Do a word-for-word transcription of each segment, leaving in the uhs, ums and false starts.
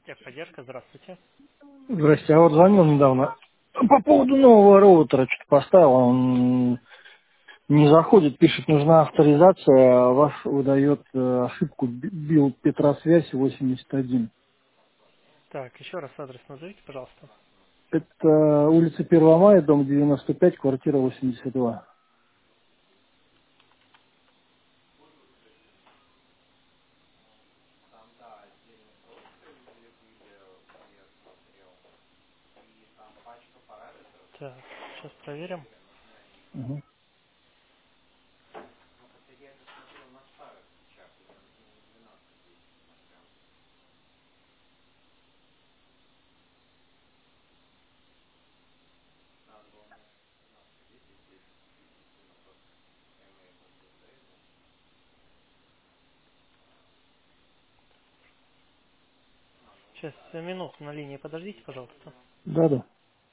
Техподдержка, здравствуйте. Здрасте, я вот звонил недавно по поводу нового роутера, что-то поставил, он не заходит, пишет, нужна авторизация, а ваш выдает э, ошибку бил Петросвязь восемьдесят один. Так, еще раз адрес назовите, пожалуйста. Это улица Первого мая, дом девяносто пять, квартира восемьдесят два. Так, сейчас проверим. Угу. Сейчас э, минуту на линии подождите, пожалуйста. Да-да.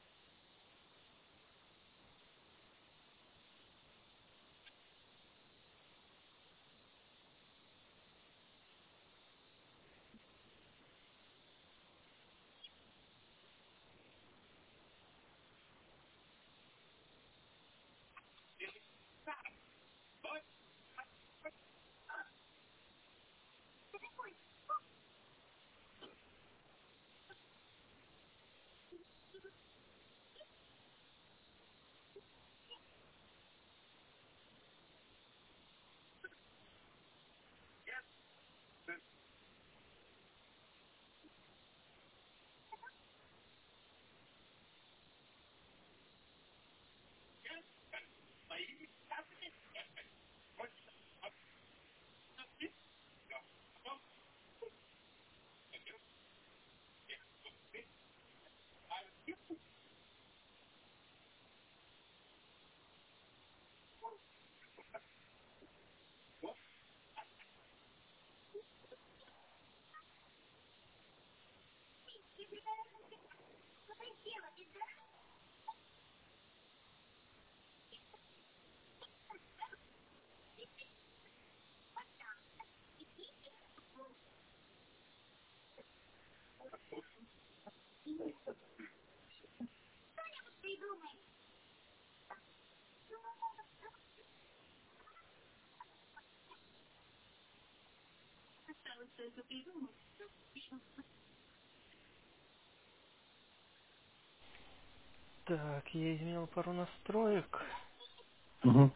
Так, я изменил пару настроек. Угу.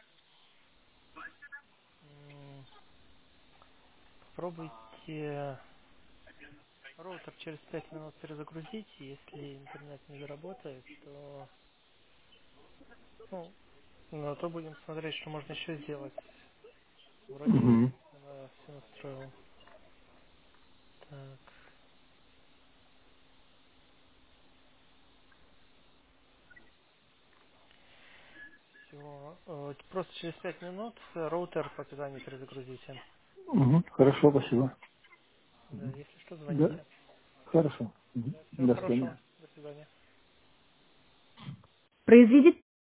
М, Попробуйте роутер через пять минут перезагрузить. Если интернет не заработает, то, ну, ну, то будем смотреть, что можно еще сделать. Вроде Угу. она все настроила. Так, все. Просто через пять минут э, роутер по питанию перезагрузите. Угу. Хорошо, спасибо. Да, если что, Да, звоните. хорошо. Угу. Да, всего До свидания. хорошего. До свидания. Произведите